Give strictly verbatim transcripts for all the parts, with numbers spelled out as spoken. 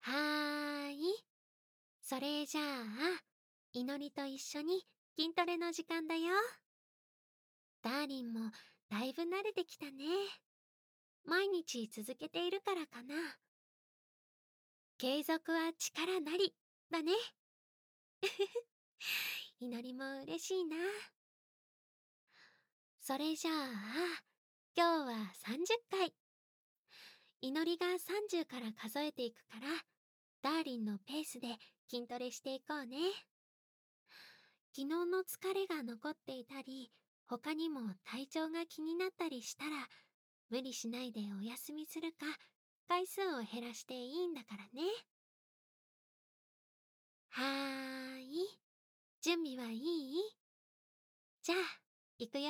はーい。それじゃあ、祈りと一緒に筋トレの時間だよ。ダーリンもだいぶ慣れてきたね。毎日続けているからかな。継続は力なり、だね。祈りも嬉しいな。それじゃあ、今日はさんじゅっかい。祈りがさんじゅうから数えていくから、ダーリンのペースで筋トレしていこうね。昨日の疲れが残っていたり、他にも体調が気になったりしたら、無理しないでお休みするか、回数を減らしていいんだからね。はーい。準備はいい？じゃあ、いくよ。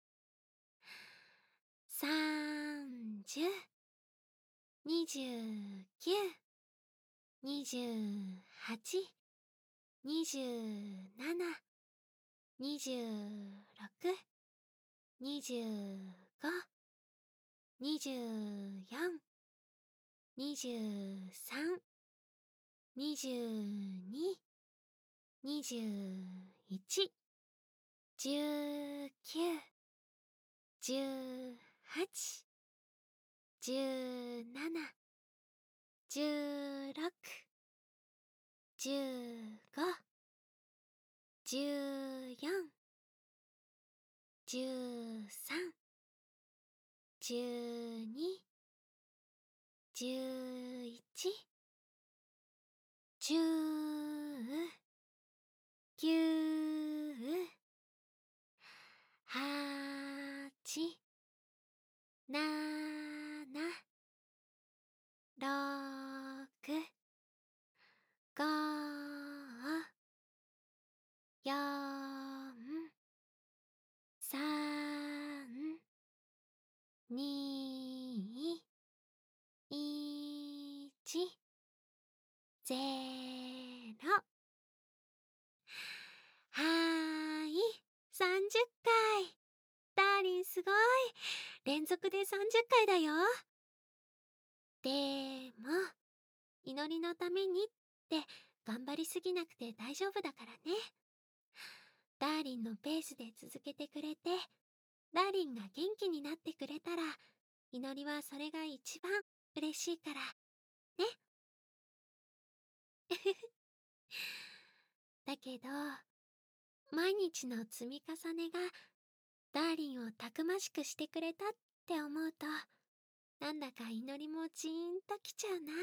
さんじゅう、にじゅうきゅう、にじゅうはち、にじゅうなな、にじゅうろく、にじゅうご、にじゅうよん、にじゅうさん、にじゅうに、にじゅういち、じゅうきゅう、じゅうはち、じゅうなな、じゅうろく、じゅうご、じゅうよん、じゅうさん、じゅうに、じゅういち、じゅう、きゅう、はち、なな、ろく、ご、よん、さん、に、いち、ゼロ。はーい、さんじゅっかい。ダーリンすごい。連続でさんじゅっかいだよ。でも、祈りのためにって頑張りすぎなくて大丈夫だからね。ダーリンのペースで続けてくれて、ダーリンが元気になってくれたら、祈りはそれが一番嬉しいから、ね。だけど、毎日の積み重ねがダーリンをたくましくしてくれたって思うと、なんだか祈りもジーンときちゃうな。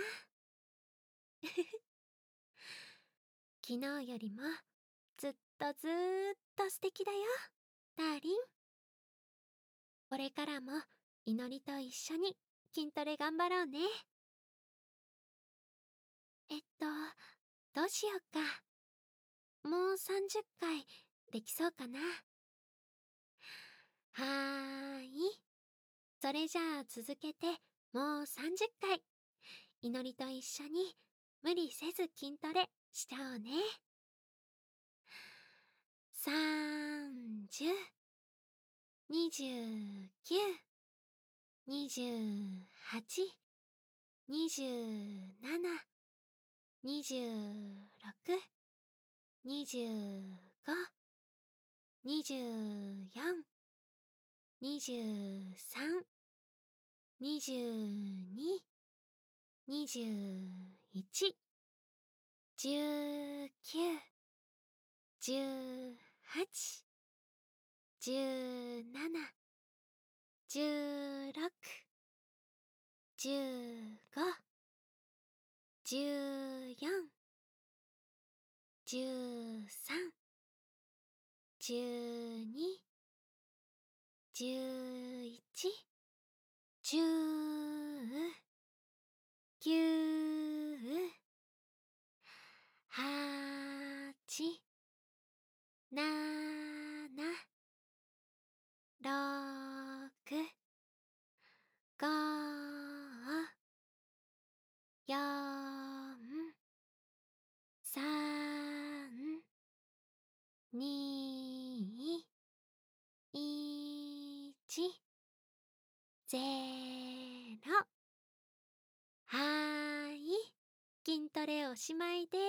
昨日よりもずっとずーっと素敵だよ、ダーリン。これからも祈りと一緒に筋トレ頑張ろうね。えっと、どうしよっか。もうさんじゅっかいできそうかな。はーい。それじゃあ続けてもうさんじゅっかい。祈りと一緒に無理せず筋トレしちゃおうね。さんじゅう、にじゅうきゅう、にじゅうはち、にじゅうなな、にじゅうろく、にじゅうご、にじゅうよん、にじゅうさん、にじゅうに、にじゅういち、じゅうきゅう、じゅうはち、じゅうなな、じゅうろく、じゅうご、じゅうよん、じゅうさん、じゅうに、じゅういち、じゅう、きゅう、はち、なな、ろく、ご、よん、さん、に、いち、ゼロ。はーい。 筋トレおしまいです。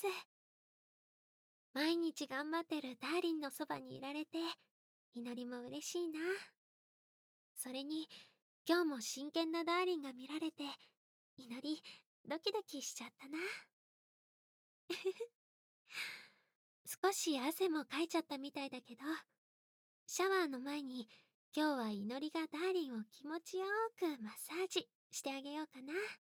毎日頑張ってるダーリンのそばにいられて、祈りも嬉しいな。それに、今日も真剣なダーリンが見られて、祈り、ドキドキしちゃったな。少し汗もかいちゃったみたいだけど、シャワーの前に今日は祈りがダーリンを気持ちよくマッサージしてあげようかな。